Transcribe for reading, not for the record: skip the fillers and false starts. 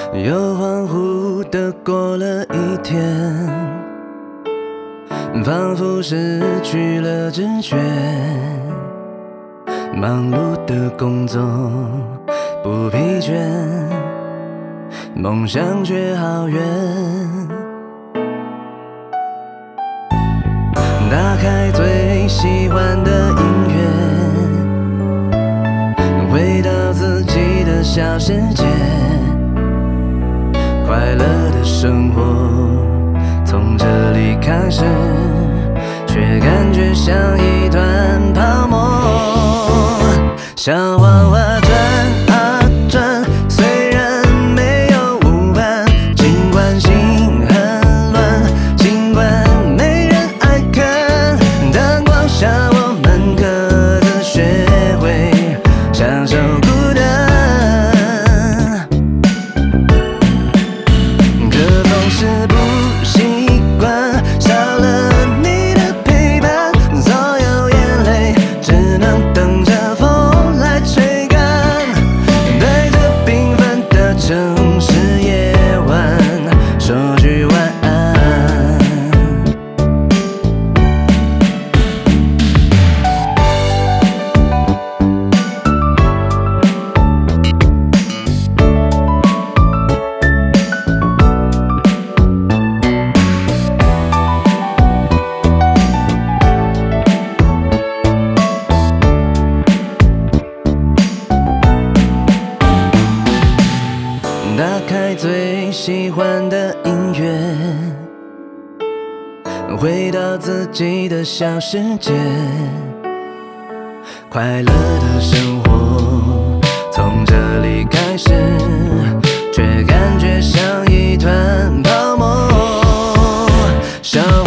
又恍惚地过了一天，仿佛失去了知觉。忙碌的工作不疲倦，梦想却好远。打开最喜欢的音乐，回到自己的小世界。快乐的生活从这里开始，却感觉像一团泡沫。小娃娃转啊转，虽然没有舞伴，尽管心很乱，尽管没人爱看。但光下我们各自学会享受孤单。可总是不习惯，少了你的陪伴，所有眼泪只能等着风来吹干。对着缤纷的城市夜晚说句晚安。打开最喜欢的音乐，回到自己的小世界。快乐的生活从这里开始，却感觉像一团泡沫。